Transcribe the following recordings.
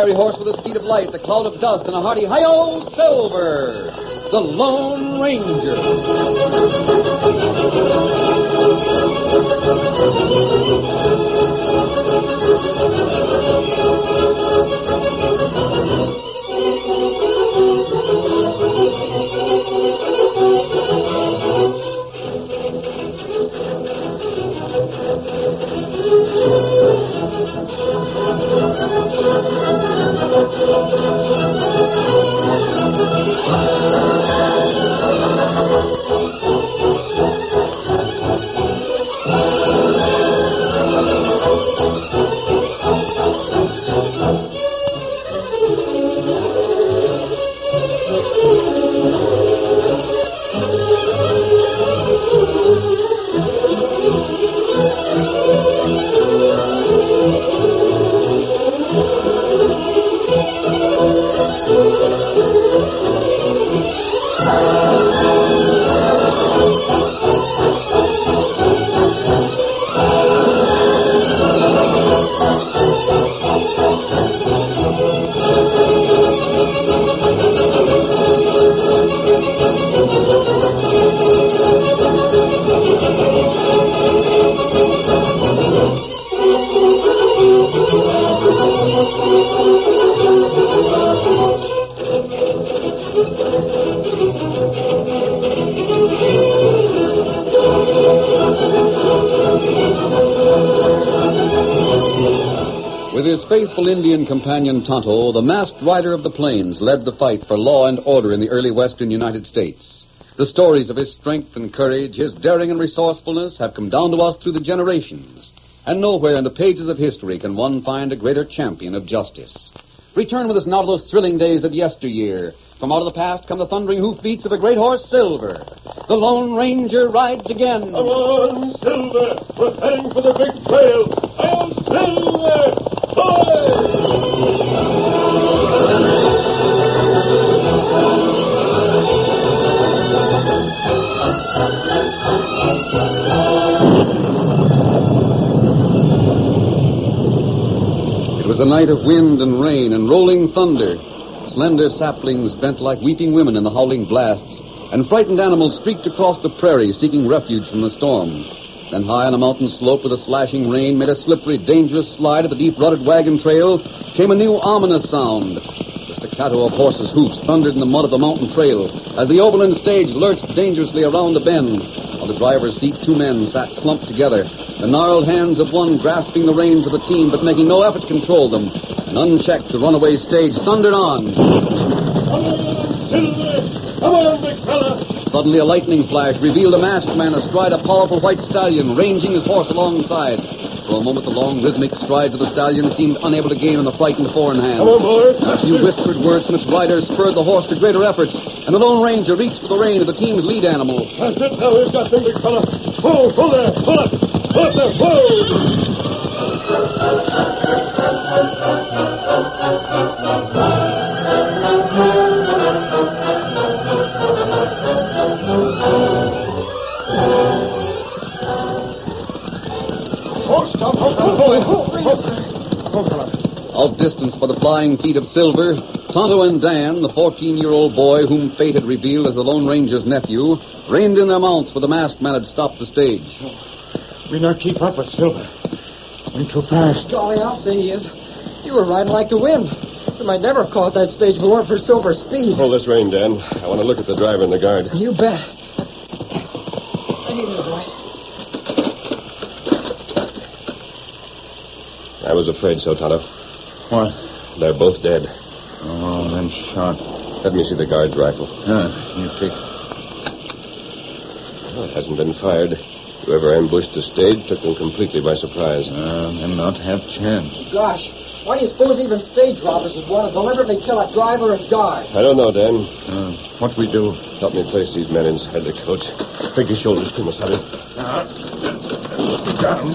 fiery horse with the speed of light, the cloud of dust, and a hearty hi-yo, Silver, the Lone Ranger. With his faithful Indian companion Tonto, the masked rider of the plains led the fight for law and order in the early western United States. The stories of his strength and courage, his daring and resourcefulness have come down to us through the generations. And nowhere in the pages of history can one find a greater champion of justice. Return with us now to those thrilling days of yesteryear. From out of the past come the thundering hoofbeats of the great horse Silver. The Lone Ranger rides again. Come on, Silver. We're heading for the big trail. I'm Silver. It was a night of wind and rain and rolling thunder. Slender saplings bent like weeping women in the howling blasts, and frightened animals streaked across the prairie seeking refuge from the storm. Then high on a mountain slope where the slashing rain made a slippery, dangerous slide of the deep-rutted wagon trail came a new ominous sound. The staccato of horses' hoofs thundered in the mud of the mountain trail as the Oberlin stage lurched dangerously around the bend. On the driver's seat, two men sat slumped together, the gnarled hands of one grasping the reins of the team but making no effort to control them. And unchecked, the runaway stage thundered on. Come on, Silver! Come on, big fella! Suddenly, a lightning flash revealed a masked man astride a powerful white stallion, ranging his horse alongside. For a moment, the long, rhythmic strides of the stallion seemed unable to gain on the frightened four in hand. Come on, boys. A few whispered words from its rider spurred the horse to greater efforts, and the Lone Ranger reached for the rein of the team's lead animal. That's it. Now we've got them, big fella. Pull there. Pull up. Pull up there. Pull! Outdistanced by the flying feet of Silver, Tonto and Dan, the 14-year-old boy whom fate had revealed as the Lone Ranger's nephew, reined in their mounts where the masked man had stopped the stage. We not keep up with Silver. We're too fast. Golly, I'll say he is. You were riding like the wind. We might never have caught that stage if it weren't for Silver's speed. Hold this rein, Dan. I want to look at the driver and the guard. You bet. Hey there, boy. I was afraid so, Tonto. What? They're both dead. Oh, them shot. Let me see the guard's rifle. You take... Well, it hasn't been fired. Whoever ambushed the stage took them completely by surprise. Them not have chance. Gosh, why do you suppose even stage robbers would want to deliberately kill a driver and guard? I don't know, Dan. What we do? Help me place these men inside the coach. Take your shoulders, Kumasabi. Got him.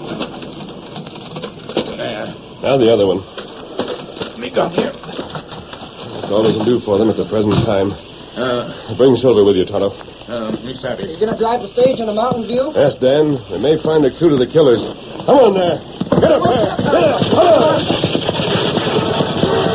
There. Now the other one. Me got him. That's all we can do for them at the present time. Bring Silver with you, Tonto. Me savvy. You gonna drive the stage in a mountain view? Yes, Dan. We may find the clue to the killers. Come on there. Get up there. Get up. Come on.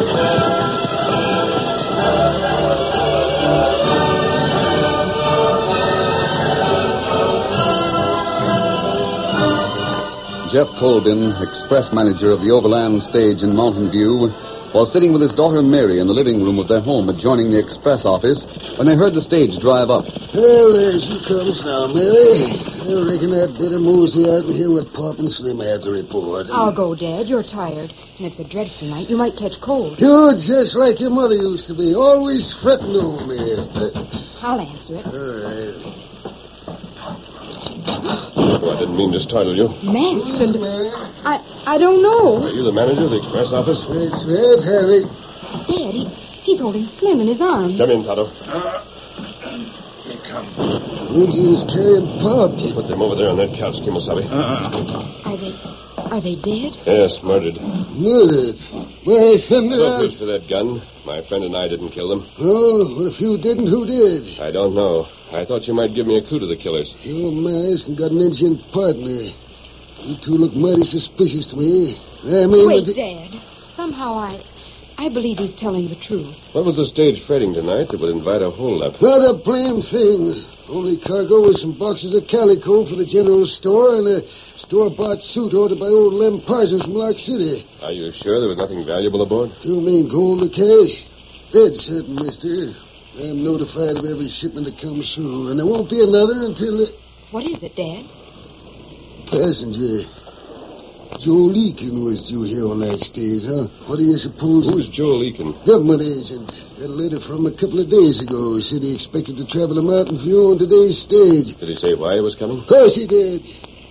Jeff Colbin, express manager of the Overland stage in Mountain View, was sitting with his daughter Mary in the living room of their home adjoining the express office when they heard the stage drive up. Well, there she comes now, Mary. I reckon I'd better mosey out and hear what Pop and Slim have to report. I'll go, Dad. You're tired. And it's a dreadful night. You might catch cold. You're just like your mother used to be, always fretting over me. I'll answer it. All right. Oh, I didn't mean to startle you. Masked and... I don't know. Are you the manager of the express office? That's right, Harry. Dad, he's holding Slim in his arms. Come in, Tonto. Here comes. Indians carrying Pop. Put them over there on that couch, Kimosabe. Are they dead? Yes, murdered. Murdered. Why, thunder... No good for that gun. My friend and I didn't kill them. Oh, well, if you didn't, who did? I don't know. I thought you might give me a clue to the killers. Your mask and got an Indian partner. You two look mighty suspicious to me. I mean... Wait, Dad. Somehow I believe he's telling the truth. What was the stage freighting tonight that would invite a holdup? Not a blame thing. Only cargo was some boxes of calico for the general store and a store-bought suit ordered by old Lem Parsons from Lock City. Are you sure there was nothing valuable aboard? You mean gold or cash? Dead certain, mister. I'm notified of every shipment that comes through, and there won't be another until... What is it, Dad? Passenger. Joe Leakin was due here on that stage, huh? What do you suppose... Who's Joe Leakin? Government agent. Got a letter from him a couple of days ago. He said he expected to travel to Mountain View on today's stage. Did he say why he was coming? Of course he did.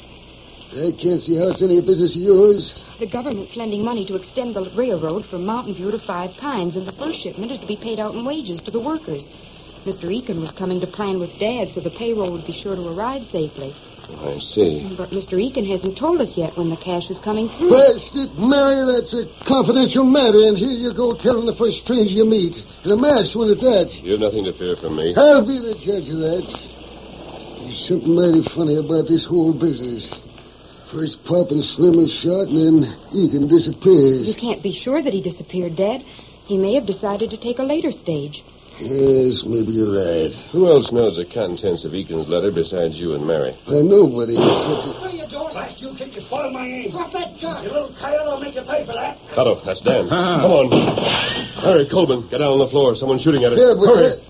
I can't see how it's any business of yours. The government's lending money to extend the railroad from Mountain View to Five Pines, and the first shipment is to be paid out in wages to the workers. Mr. Eakin was coming to plan with Dad so the payroll would be sure to arrive safely. I see. But Mr. Eakin hasn't told us yet when the cash is coming through. Bastard, Mary, that's a confidential matter, and here you go telling the first stranger you meet. And a masked one at that. You've nothing to fear from me. I'll be the judge of that. There's something mighty funny about this whole business. First Pop and Slim is shot, and then Eakin disappears. You can't be sure that he disappeared, Dad. He may have decided to take a later stage. Yes, maybe you're right. Who else knows the contents of Eakin's letter besides you and Mary? Nobody except... What are you doing? Blast you, kid, you spoiled my aim. Drop that gun. You little coyote, I'll make you pay for that. Tonto, that's Dan. Come on. Harry, Colbin, get down on the floor. Someone's shooting at us. Yeah, but... Hurry.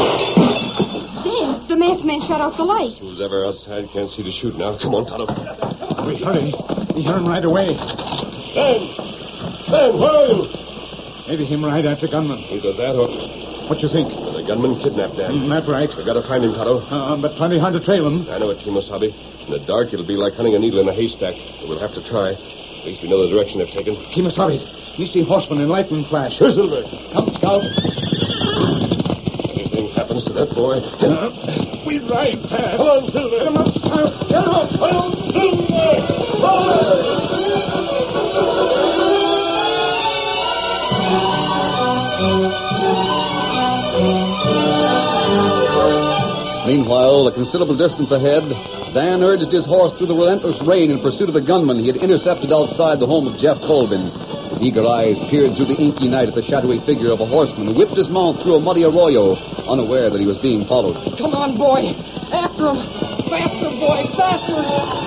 Dad, the masked man shut out the light. Who's ever outside can't see to shoot now. Come on, Tonto. We heard him. We heard him right away. Dan! Dan, where are you? Maybe him right after gunman. Either that or... What you think? The gunman kidnapped Dan. That's right. We gotta find him, Tonto. But plenty hard to trail him. I know it, Kimosabe. In the dark, it'll be like hunting a needle in a haystack. But we'll have to try. At least we know the direction they've taken. Kimosabe, you see horseman in lightning flash. Here, Silver. Come, Scout. Anything happens to that boy... We ride fast. Come on, Silver. Get him up, Scout. Get him up. Come on, Silver! Meanwhile, a considerable distance ahead, Dan urged his horse through the relentless rain in pursuit of the gunman he had intercepted outside the home of Jeff Colbin. His eager eyes peered through the inky night at the shadowy figure of a horseman who whipped his mount through a muddy arroyo, unaware that he was being followed. Come on, boy. After him. Faster, boy. Faster.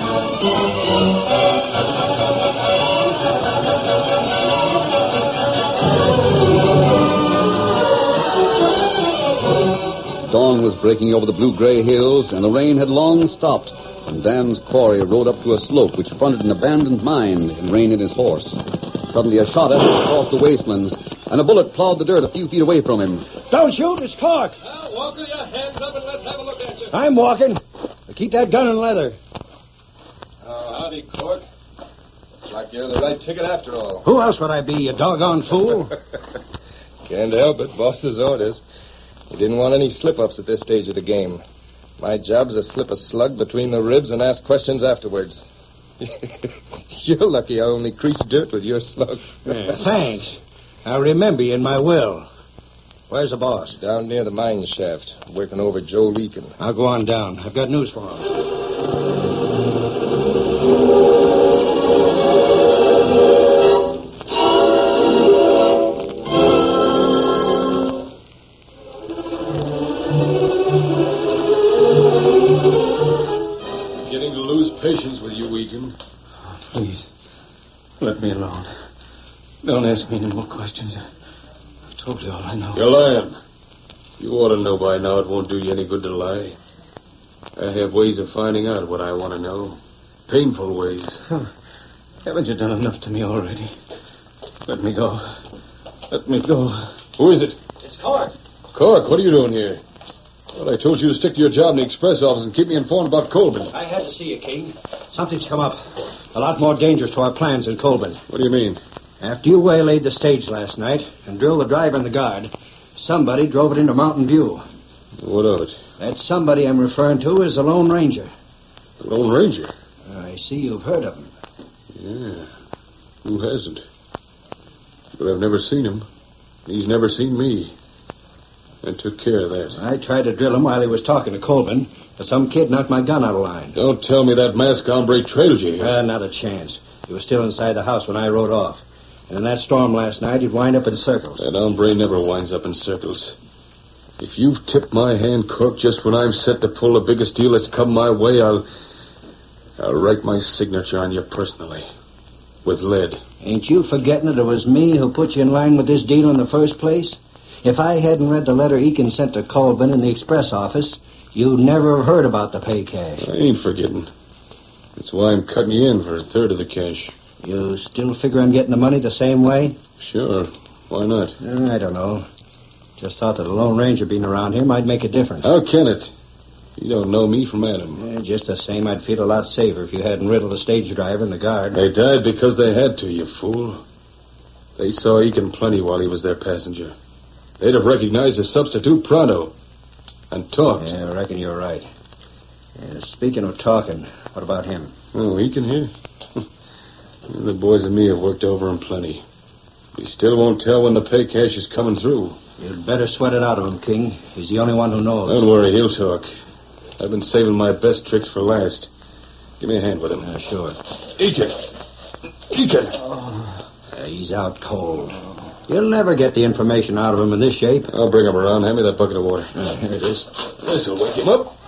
Dawn was breaking over the blue-gray hills, and the rain had long stopped when Dan's quarry rode up to a slope which fronted an abandoned mine and reined in his horse. Suddenly, a shot at him across the wastelands, and a bullet plowed the dirt a few feet away from him. Don't shoot, it's Clark. Walker, your hands up and let's have a look at you. I'm walking. Keep that gun in leather. Oh, howdy, Clark. Looks like you're the right ticket after all. Who else would I be, you doggone fool? Can't help it. Boss's orders. He didn't want any slip-ups at this stage of the game. My job's to slip a slug between the ribs and ask questions afterwards. You're lucky I only creased dirt with your slug. Thanks. I'll remember you in my will. Where's the boss? Down near the mine shaft, working over Joe Leakin. I'll go on down. I've got news for him. Beginning to lose patience with you, Egan. Please, let me alone. Don't ask me any more questions. I've told you all I know. You're lying. You ought to know by now it won't do you any good to lie. I have ways of finding out what I want to know. Painful ways. Haven't you done enough to me already? Let me go. Let me go. Who is it? It's Cork. Cork, what are you doing here? Well, I told you to stick to your job in the express office and keep me informed about Colburn. I had to see you, King. Something's come up. A lot more dangerous to our plans in Colburn. What do you mean? After you waylaid the stage last night and drilled the driver and the guard, somebody drove it into Mountain View. What of it? That somebody I'm referring to is the Lone Ranger. The Lone Ranger? I see you've heard of him. Yeah. Who hasn't? But I've never seen him. He's never seen me. I took care of that. I tried to drill him while he was talking to Colburn, but some kid knocked my gun out of line. Don't tell me that masked hombre trailed you here. Not a chance. He was still inside the house when I rode off. And in that storm last night, he'd wind up in circles. That hombre never winds up in circles. If you've tipped my hand, Cork, just when I'm set to pull the biggest deal that's come my way, I'll write my signature on you personally. With lead. Ain't you forgetting that it was me who put you in line with this deal in the first place? If I hadn't read the letter Eakin sent to Colburn in the express office, you'd never have heard about the pay cash. I ain't forgetting. That's why I'm cutting you in for a third of the cash. You still figure on getting the money the same way? Sure. Why not? I don't know. Just thought that a Lone Ranger being around here might make a difference. How can it? You don't know me from Adam. Just the same, I'd feel a lot safer if you hadn't riddled the stage driver and the guard. They died because they had to, you fool. They saw Eakin plenty while he was their passenger. They'd have recognized a substitute pronto. And talked. Yeah, I reckon you're right. Speaking of talking, what about him? Oh, Eakin here? The boys and me have worked over him plenty. He still won't tell when the pay cash is coming through. You'd better sweat it out of him, King. He's the only one who knows. Don't worry, he'll talk. I've been saving my best tricks for last. Give me a hand with him. Sure. Eakin! Eakin! He's out cold. You'll never get the information out of him in this shape. I'll bring him around. Hand me that bucket of water. Here it is. This'll wake him up.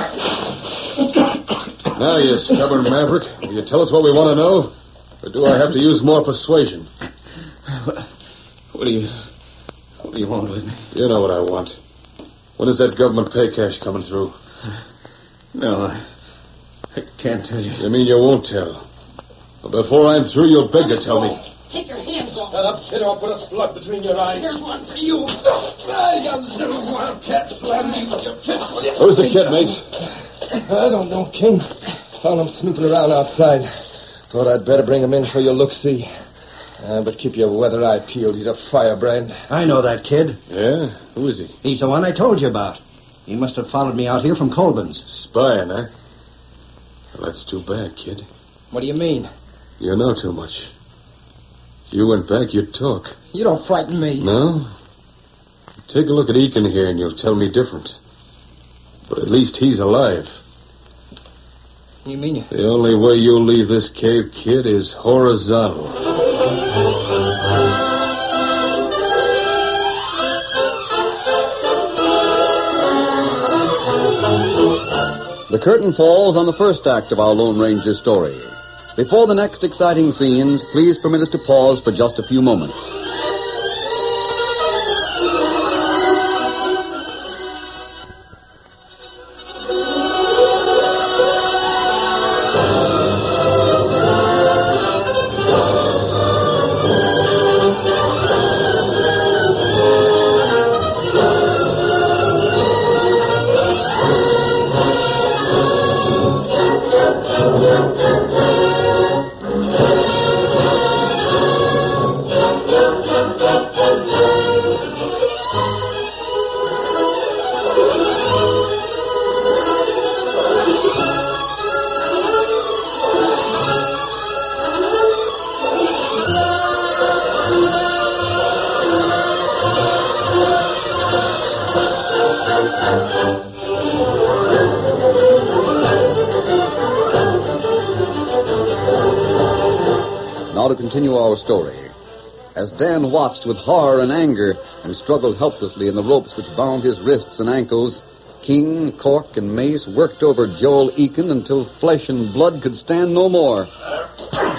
Now, you stubborn maverick, will you tell us what we want to know? Or do I have to use more persuasion? What do you want with me? You know what I want. When is that government pay cash coming through? No, I can't tell you. You mean you won't tell? Well, before I'm through, you'll beg to tell me. Take your hands off. Shut up, kid, or I'll put a slug between your eyes. Here's one for you. You little wildcat. Slam me with your fist. Who's the kid, mates? I don't know, King. Found him snooping around outside. Thought I'd better bring him in for your look-see. But keep your weather eye peeled. He's a firebrand. I know that kid. Yeah? Who is he? He's the one I told you about. He must have followed me out here from Colburn's. Spying, huh? Well, that's too bad, kid. What do you mean? You know too much. If you went back, you'd talk. You don't frighten me. No? Take a look at Eakin here and you'll tell me different. But at least he's alive. You mean you... The only way you'll leave this cave, kid, is horizontal. The curtain falls on the first act of our Lone Ranger story. Before the next exciting scenes, please permit us to pause for just a few moments. Now to continue our story. As Dan watched with horror and anger and struggled helplessly in the ropes which bound his wrists and ankles, King, Cork, and Mace worked over Joel Eakin until flesh and blood could stand no more.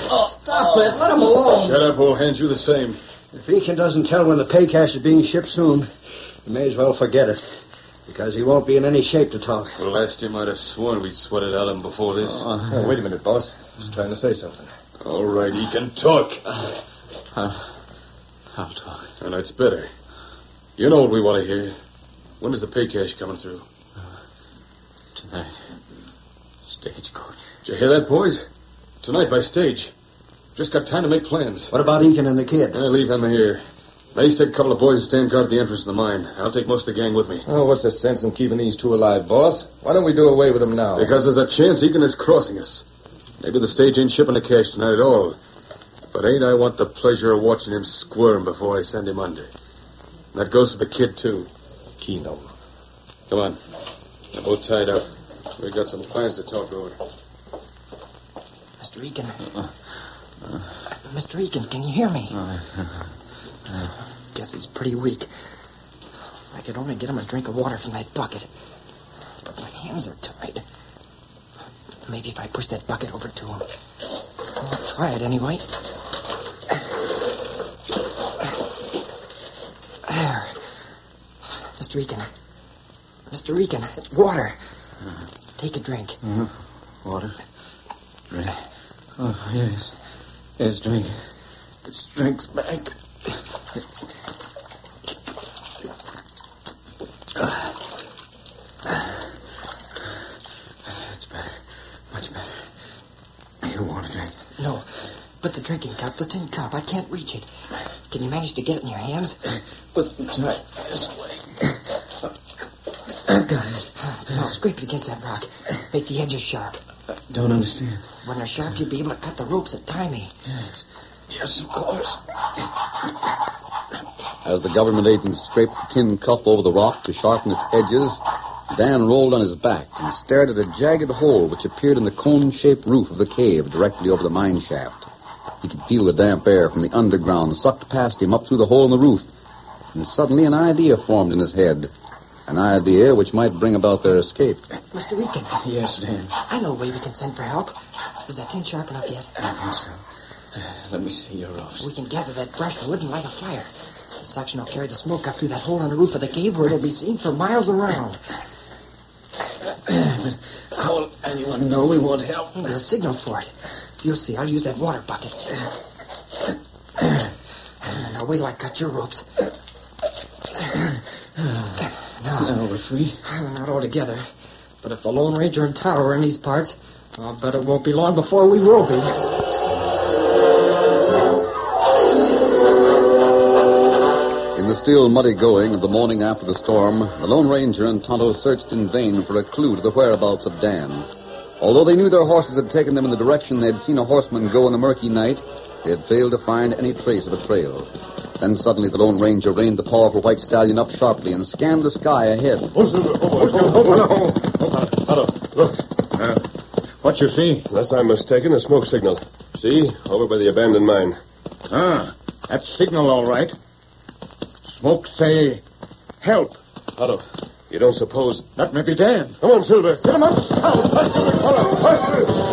Stop it. Let him alone. Shut up, old hands. You the same. If Eakin doesn't tell when the pay cash is being shipped soon, you may as well forget it. Because he won't be in any shape to talk. Well, last time I'd have sworn we'd sweated out him before this. Wait a minute, boss. He's trying to say something. All right, he can talk. I'll talk. And that's better. You know what we want to hear. When is the pay cash coming through? Tonight. Stagecoach. Did you hear that, boys? Tonight by stage. Just got time to make plans. What about Eakin and the kid? I'll leave them here. Mace, take a couple of boys and stand guard at the entrance of the mine. I'll take most of the gang with me. Oh, what's the sense in keeping these two alive, boss? Why don't we do away with them now? Because there's a chance Eakin is crossing us. Maybe the stage ain't shipping the cash tonight at all. But ain't I want the pleasure of watching him squirm before I send him under. And that goes for the kid, too. Keno. Come on. They're both tied up. We got some plans to talk over. Mr. Eakin. Mr. Eakin, can you hear me? Guess he's pretty weak. If I could only get him a drink of water from that bucket. But my hands are tied. Maybe if I push that bucket over to him. I'll try it anyway. There. Mr. Eakin. Mr. Eakin, water. Take a drink. Water. Drink. Oh, yes. Yes, drink. It's drink's back. It's better. Much better. You want a drink? No, but the drinking cup, the tin cup, I can't reach it. Can you manage to get it in your hands? Try this way. I've got it. Now, scrape it against that rock. Make the edges sharp. Don't understand. When they're sharp, you'll be able to cut the ropes that tie me. Yes. Yes, of course. As the government agent scraped the tin cup over the rock to sharpen its edges, Dan rolled on his back and stared at a jagged hole which appeared in the cone-shaped roof of the cave directly over the mine shaft. He could feel the damp air from the underground sucked past him up through the hole in the roof. And suddenly an idea formed in his head. An idea which might bring about their escape. Mr. Eakin. Yes, Dan. I know a way we can send for help. Is that tin sharp enough yet? I think so. Let me see your ropes. We can gather that brushwood and light a fire. The suction will carry the smoke up through that hole on the roof of the cave where it'll be seen for miles around. But how will anyone know we want help? We'll signal for it. You'll see. I'll use that water bucket. Now wait till I cut your ropes. Now we're free? Not altogether. But if the Lone Ranger and Tonto are in these parts, I'll bet it won't be long before we will be. In the still muddy going of the morning after the storm, the Lone Ranger and Tonto searched in vain for a clue to the whereabouts of Dan. Although they knew their horses had taken them in the direction they had seen a horseman go in the murky night, they had failed to find any trace of a trail. Then suddenly the Lone Ranger reined the powerful white stallion up sharply and scanned the sky ahead. Look. What you see? Unless I'm mistaken, a smoke signal. See? Over by the abandoned mine. That's signal, all right. Smoke say, help. Otto, you don't suppose... That may be Dan. Come on, Silver. Get him up. Faster.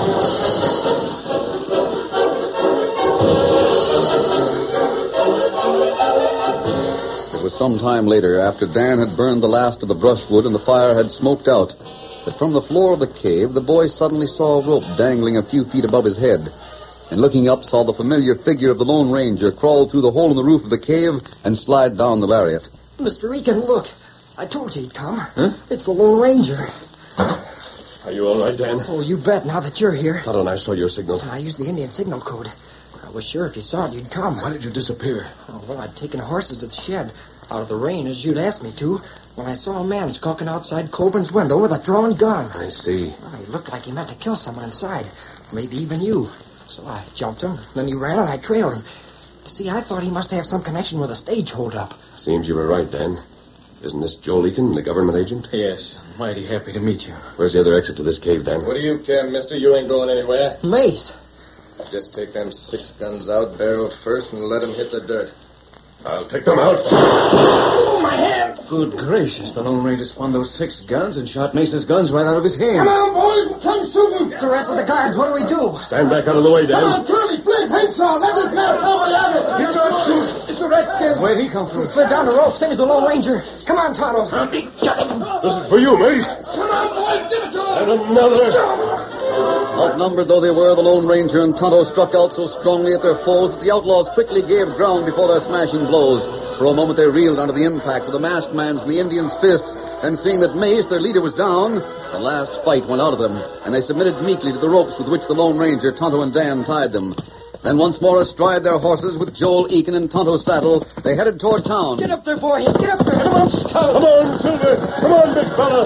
It was some time later, after Dan had burned the last of the brushwood and the fire had smoked out, that from the floor of the cave, the boy suddenly saw a rope dangling a few feet above his head. And looking up, saw the familiar figure of the Lone Ranger crawl through the hole in the roof of the cave and slide down the lariat. Mr. Eakin, look. I told you he'd come. Huh? It's the Lone Ranger. Are you all right, Dan? Oh, you bet, now that you're here. Tonto and I saw your signal. I used the Indian signal code. I was sure if you saw it, you'd come. Why did you disappear? Oh, well, I'd taken horses to the shed out of the rain, as you'd asked me to, when I saw a man skulking outside Colburn's window with a drawn gun. I see. Well, he looked like he meant to kill someone inside. Maybe even you. So I jumped him. Then he ran and I trailed him. You see, I thought he must have some connection with a stage holdup. Seems you were right, Dan. Isn't this Joel Eakin, the government agent? Yes. I'm mighty happy to meet you. Where's the other exit to this cave, Dan? What do you care, mister? You ain't going anywhere. Mace. Just take them 6 guns out, barrel first, and let them hit the dirt. I'll take them out. Oh, my hand! Good gracious, the Lone Ranger spun those 6 guns and shot Mace's guns right out of his hand. Come on, boys. Come shooting. It's the rest of the guards. What do we do? Stand back out of the way, Dan. Come on, Curly, flip. the chainsaw. Let this man come at it. You don't shoot. It's a redskin. Where'd he come from? Slid down the rope, same as the Lone Ranger. Come on, Tonto. This is for you, Mace. Come on, boys. Give it to him. And another. Outnumbered though they were, the Lone Ranger and Tonto struck out so strongly at their foes that the outlaws quickly gave ground before their smashing blows. For a moment they reeled under the impact of the masked man's and the Indian's fists. Then seeing that Mace, their leader, was down, the last fight went out of them, and they submitted meekly to the ropes with which the Lone Ranger, Tonto, and Dan tied them. Then once more astride their horses with Joel Eakin in Tonto's saddle, they headed toward town. Get up there, boy. Get up there. Come on, Scout. Come on, Silver. Come on, big fella.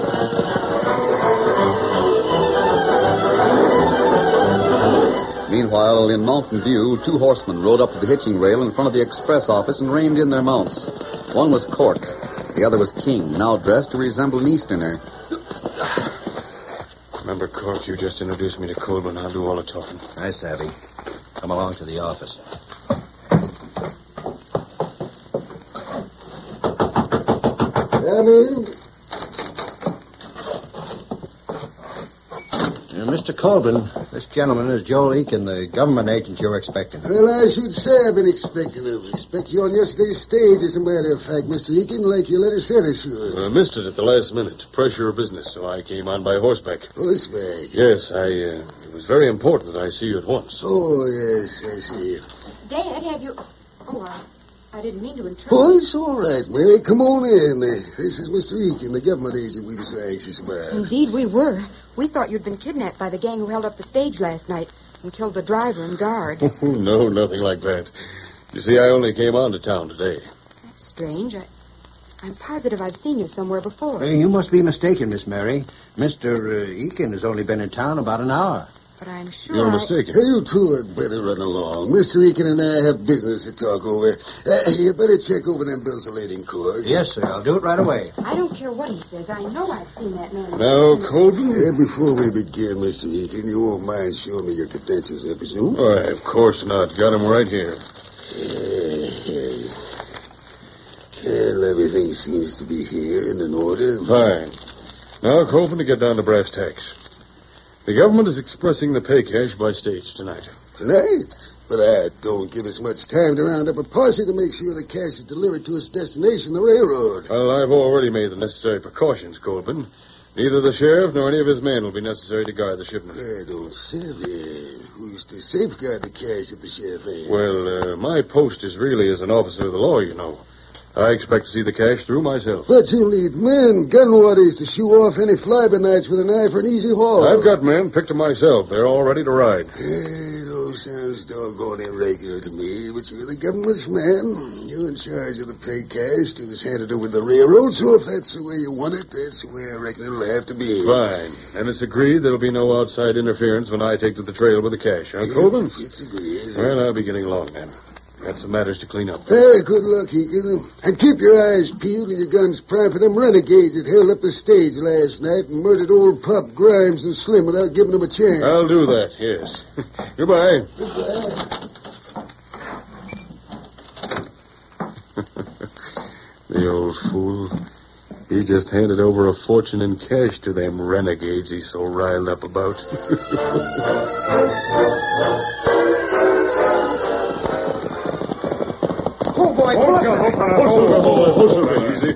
Meanwhile, in Mountain View, two horsemen rode up to the hitching rail in front of the express office and reined in their mounts. One was Cork. The other was King, now dressed to resemble an Easterner. Remember, Cork, you just introduced me to Colburn. I'll do all the talking. I savvy. Come along to the office. Come in. Mr. Colburn, this gentleman is Joel Eakin, the government agent you're expecting. Well, I should say I've been expecting him. Expect you on yesterday's stage, as a matter of fact, Mr. Eakin, like your letter said I should. I missed it at the last minute. Pressure of business, so I came on by horseback. Horseback? Yes, it was very important that I see you at once. Oh, yes, I see. Dad, have you... Oh, I didn't mean to intrude. Oh, it's all right, Mary. Come on in. This is Mr. Eakin, the government agent we were so anxious about. Indeed, we were. We thought you'd been kidnapped by the gang who held up the stage last night and killed the driver and guard. No, nothing like that. You see, I only came on to town today. That's strange. I'm positive I've seen you somewhere before. You must be mistaken, Miss Mary. Mr. Eakin has only been in town about an hour. But I'm sure You're mistaken. Hey, you two had better run along. Mr. Eakin and I have business to talk over. You better check over them bills of lading, Court. Yes, sir. I'll do it right away. I don't care what he says. I know I've seen that man. Now, Colburn? Before we begin, Mr. Eakin, you won't mind showing me your credentials, I presume? Why, of course not. Got him right here. Well, everything seems to be here and in order. Fine. Now, Colburn, to get down to brass tacks. The government is expressing the pay cash by stage tonight. Tonight? But that don't give us much time to round up a posse to make sure the cash is delivered to its destination, the railroad. Well, I've already made the necessary precautions, Colburn. Neither the sheriff nor any of his men will be necessary to guard the shipment. I don't savvy. Who's to safeguard the cash if the sheriff ain't? Well, my post is really as an officer of the law, you know. I expect to see the cash through myself. But you need men, gun waddies, to shoo off any fly-by-nights with an eye for an easy haul. I've got men picked to myself. They're all ready to ride. It all sounds doggone irregular to me, but you're the government's man. You're in charge of the pay cash to just hand it over to the railroad, so if that's the way you want it, that's the way I reckon it'll have to be. Fine. And it's agreed there'll be no outside interference when I take to the trail with the cash, huh, Colburn? It's agreed. Well, I'll be getting along then. Got some matters to clean up. Hey, good luck, Eakin. And keep your eyes peeled and your guns primed for them renegades that held up the stage last night and murdered old Pop Grimes and Slim without giving them a chance. I'll do that, yes. Goodbye. The old fool. He just handed over a fortune in cash to them renegades he's so riled up about. Oh, boy. Easy.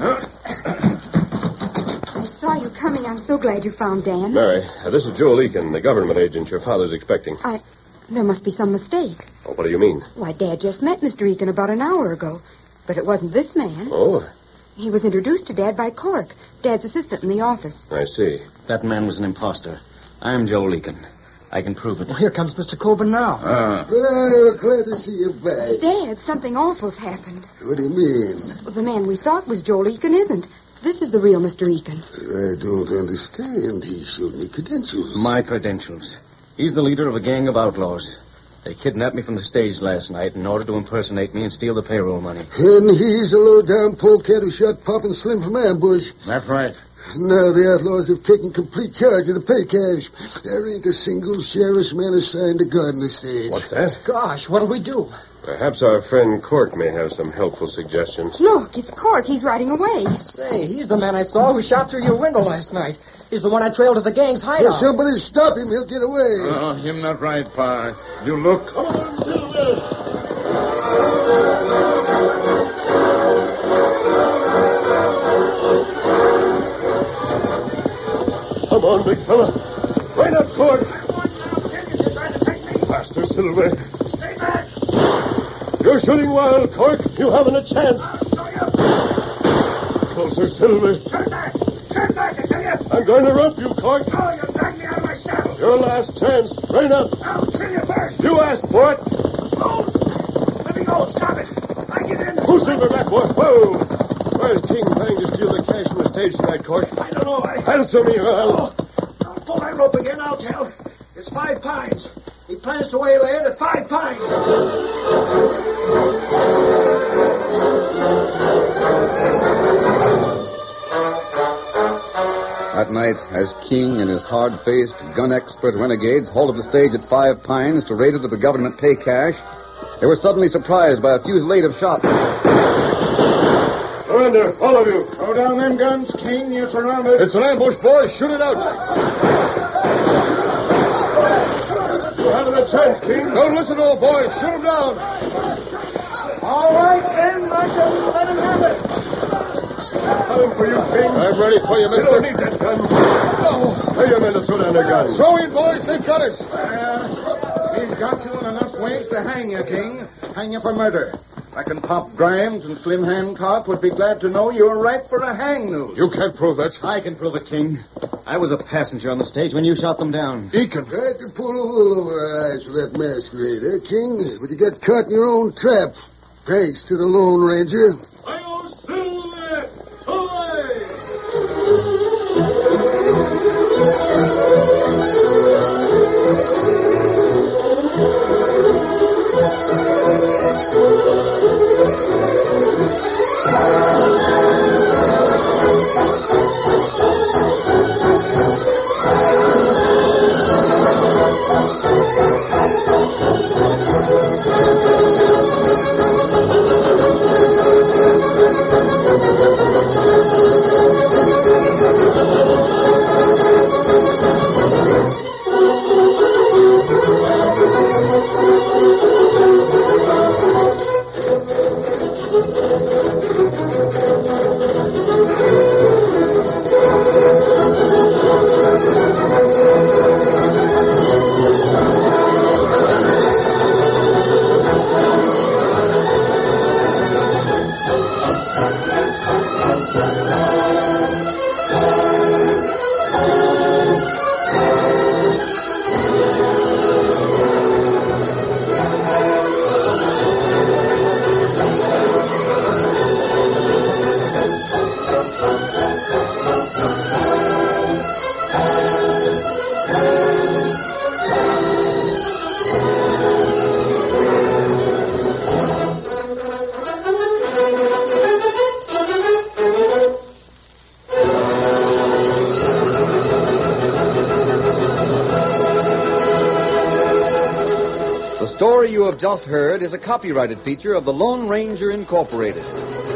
I saw you coming. I'm so glad you found Dan. Mary, this is Joel Eakin, the government agent your father's expecting. There must be some mistake. Oh, what do you mean? Why, Dad just met Mr. Eakin about an hour ago. But it wasn't this man. Oh? He was introduced to Dad by Cork, Dad's assistant in the office. I see. That man was an imposter. I'm Joel Eakin. I can prove it. Well, here comes Mr. Colburn now. Well, glad to see you back. Dad, something awful's happened. What do you mean? Well, the man we thought was Joel Eakin isn't. This is the real Mr. Eakin. I don't understand. He showed me credentials. My credentials. He's the leader of a gang of outlaws. They kidnapped me from the stage last night in order to impersonate me and steal the payroll money. And he's a low-down polecat who shot Pop and Slim from ambush. That's right. Now the outlaws have taken complete charge of the pay cash. There ain't a single sheriff's man assigned to guard the stage. What's that? Gosh, what'll we do? Perhaps our friend Cork may have some helpful suggestions. Look, it's Cork. He's riding away. Say, he's the man I saw who shot through your window last night. He's the one I trailed to the gang's hideout. If somebody stop him, he'll get away. Oh, him not right, Pa. You look. Come on, Silver. Come on, big fella. Right up, Court. You're trying to take me. Faster, Silver. Stay back. You're shooting wild, Cork. You haven't a chance. I'll show you. Closer, Silver. Turn back. Turn back, I tell you. I'm going to rope you, Cork. Oh, you dragged me out of my saddle. Your last chance. Rein up. I'll kill you first. You asked for it. Oh, let me go. Stop it. I get in. Who's Silverback, boy? Whoa. Where's King planning to steal the cash from the stage tonight, Cork? I don't know. Answer me, or I'll... Oh, don't pull that rope again, I'll tell. It's 5 pines. He plans to waylay it at 5 pines. That night, as King and his hard-faced, gun-expert renegades halted the stage at 5 Pines to raid it of the government pay cash, they were suddenly surprised by a fusillade of shots. Surrender, all of you. Throw down them guns, King. You're surrounded. It's an ambush, boys. Shoot it out. You haven't a chance, King. Don't listen to him, boys. Shoot him down. All right, then. I shall let him have it. Coming for you, King. I'm ready for you, mister. You don't need that gun. No. Tell your men to throw down their guns. Throw in, boys. They've got us. He's got you in enough ways to hang you, King. Hang you for murder. Reckon Pop Grimes and Slim Hancock would be glad to know you're ripe for a hang noose. You can't prove that. I can prove it, King. I was a passenger on the stage when you shot them down. Eakin. Tried to pull the wool over our eyes for that masquerade, eh, King? But you got caught in your own trap. Thanks to the Lone Ranger. Hi-yo, Silver! Away! The story you have just heard is a copyrighted feature of the Lone Ranger Incorporated.